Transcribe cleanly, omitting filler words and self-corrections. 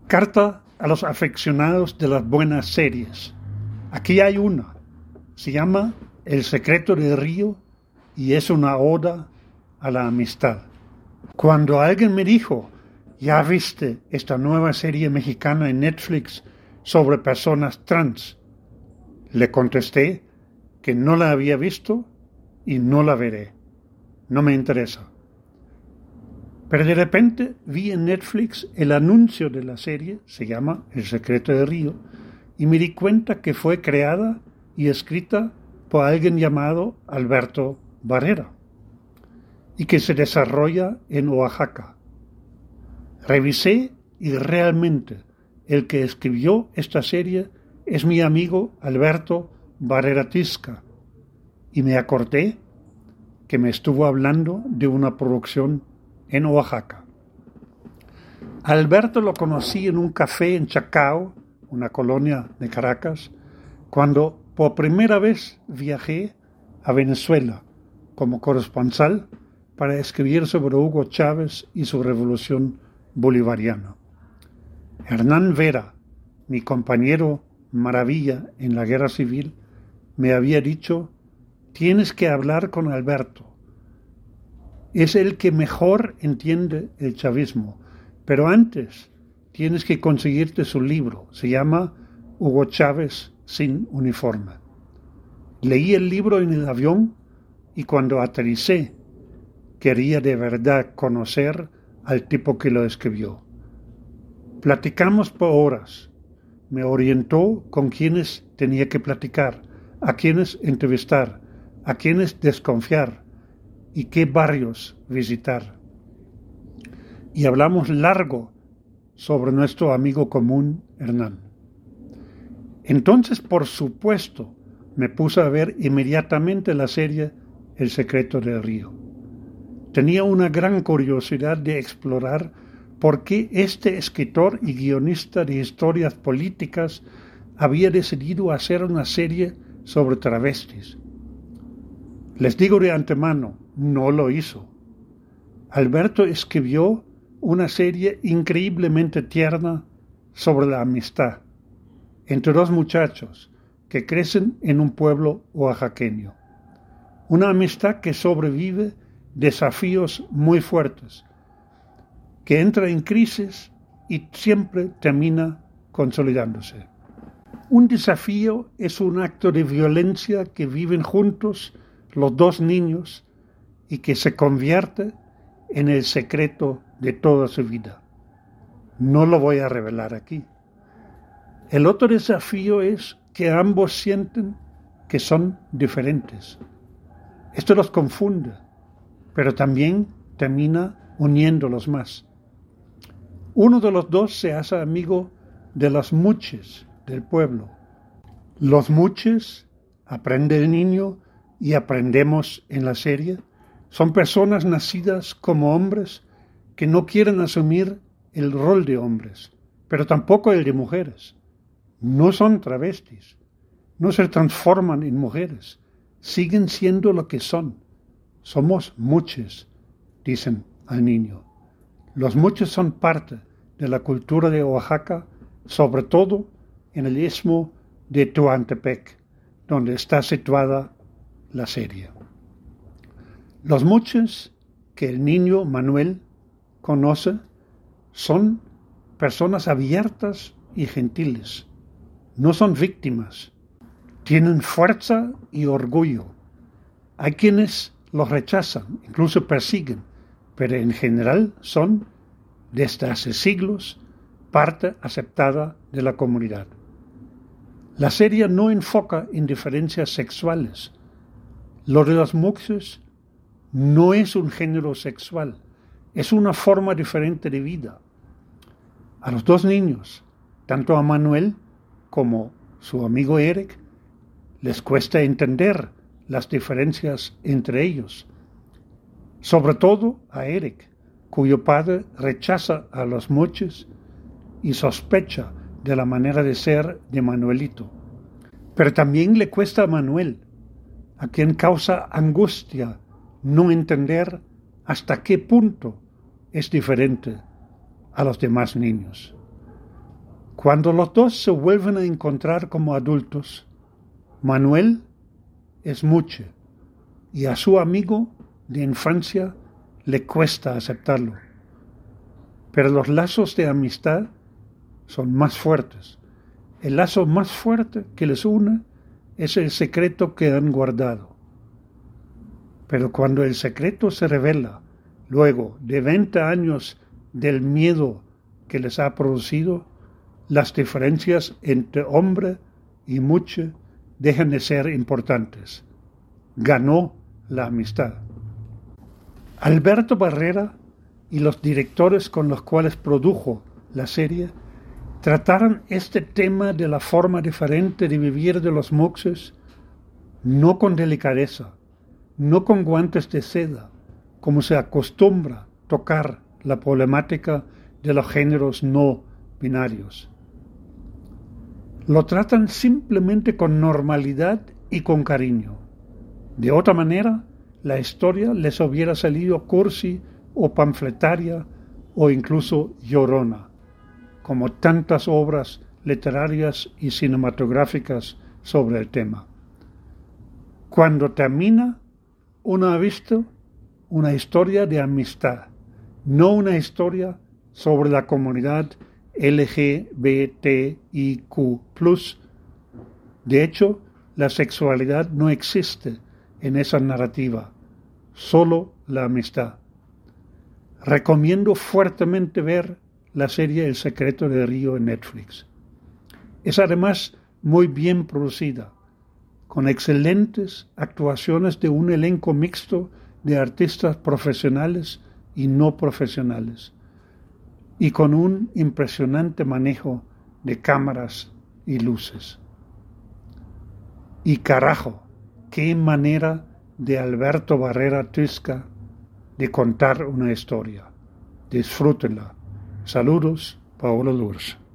Carta a los aficionados de las buenas series. Aquí hay una. Se llama El secreto del río y es una oda a la amistad. Cuando alguien me dijo, ¿ya viste esta nueva serie mexicana en Netflix sobre personas trans? Le contesté que no la había visto y no la veré. No me interesa. Pero de repente vi en Netflix el anuncio de la serie, se llama El secreto del río, y me di cuenta que fue creada y escrita por alguien llamado Alberto Barrera y que se desarrolla en Oaxaca. Revisé y realmente el que escribió esta serie es mi amigo Alberto Barrera Tisca, y me acordé que me estuvo hablando de una producción en Oaxaca. Alberto lo conocí en un café en Chacao, una colonia de Caracas, cuando por primera vez viajé a Venezuela como corresponsal para escribir sobre Hugo Chávez y su revolución bolivariana. Hernán Vera, mi compañero maravilla en la guerra civil, me había dicho: tienes que hablar con Alberto. Es el que mejor entiende el chavismo, pero antes tienes que conseguirte su libro. Se llama Hugo Chávez sin uniforme. Leí el libro en el avión y cuando aterricé quería de verdad conocer al tipo que lo escribió. Platicamos por horas. Me orientó con quienes tenía que platicar, a quienes entrevistar, a quienes desconfiar y qué barrios visitar. Y hablamos largo sobre nuestro amigo común, Hernán. Entonces, por supuesto, me puse a ver inmediatamente la serie El secreto del río. Tenía una gran curiosidad de explorar por qué este escritor y guionista de historias políticas había decidido hacer una serie sobre travestis. Les digo de antemano, no lo hizo. Alberto escribió una serie increíblemente tierna sobre la amistad entre dos muchachos que crecen en un pueblo oaxaqueño. Una amistad que sobrevive desafíos muy fuertes, que entra en crisis y siempre termina consolidándose. Un desafío es un acto de violencia que viven juntos los dos niños y que se convierte en el secreto de toda su vida. No lo voy a revelar aquí. El otro desafío es que ambos sienten que son diferentes. Esto los confunde, pero también termina uniéndolos más. Uno de los dos se hace amigo de los muches del pueblo. Los muches, aprende el niño y aprendemos en la serie, son personas nacidas como hombres que no quieren asumir el rol de hombres, pero tampoco el de mujeres. No son travestis, no se transforman en mujeres, siguen siendo lo que son. Somos muches, dicen al niño. Los muches son parte de la cultura de Oaxaca, sobre todo en el istmo de Tehuantepec, donde está situada la serie. Los muches que el niño Manuel conoce son personas abiertas y gentiles. No son víctimas. Tienen fuerza y orgullo. Hay quienes los rechazan, incluso persiguen, pero en general son, desde hace siglos, parte aceptada de la comunidad. La serie no enfoca en diferencias sexuales. Lo de los muches no es un género sexual, es una forma diferente de vida. A los dos niños, tanto a Manuel como su amigo Eric, les cuesta entender las diferencias entre ellos. Sobre todo a Eric, cuyo padre rechaza a los muches y sospecha de la manera de ser de Manuelito. Pero también le cuesta a Manuel, a quien causa angustia no entender hasta qué punto es diferente a los demás niños. Cuando los dos se vuelven a encontrar como adultos, Manuel es Muche y a su amigo de infancia le cuesta aceptarlo. Pero los lazos de amistad son más fuertes. El lazo más fuerte que les une es el secreto que han guardado. Pero cuando el secreto se revela, luego de 20 años del miedo que les ha producido, las diferencias entre hombre y Muche dejan de ser importantes. Ganó la amistad. Alberto Barrera y los directores con los cuales produjo la serie trataron este tema de la forma diferente de vivir de los muxes, no con delicadeza, no con guantes de seda, como se acostumbra tocar la problemática de los géneros no binarios. Lo tratan simplemente con normalidad y con cariño. De otra manera, la historia les hubiera salido cursi o panfletaria o incluso llorona, como tantas obras literarias y cinematográficas sobre el tema. Cuando termina, uno ha visto una historia de amistad, no una historia sobre la comunidad LGBTIQ+. De hecho, la sexualidad no existe en esa narrativa, solo la amistad. Recomiendo fuertemente ver la serie El secreto de Río en Netflix. Es además muy bien producida, con excelentes actuaciones de un elenco mixto de artistas profesionales y no profesionales, y con un impresionante manejo de cámaras y luces. Y carajo, qué manera de Alberto Barrera Tisca de contar una historia. Disfrútenla. Saludos, Paolo Lourdes.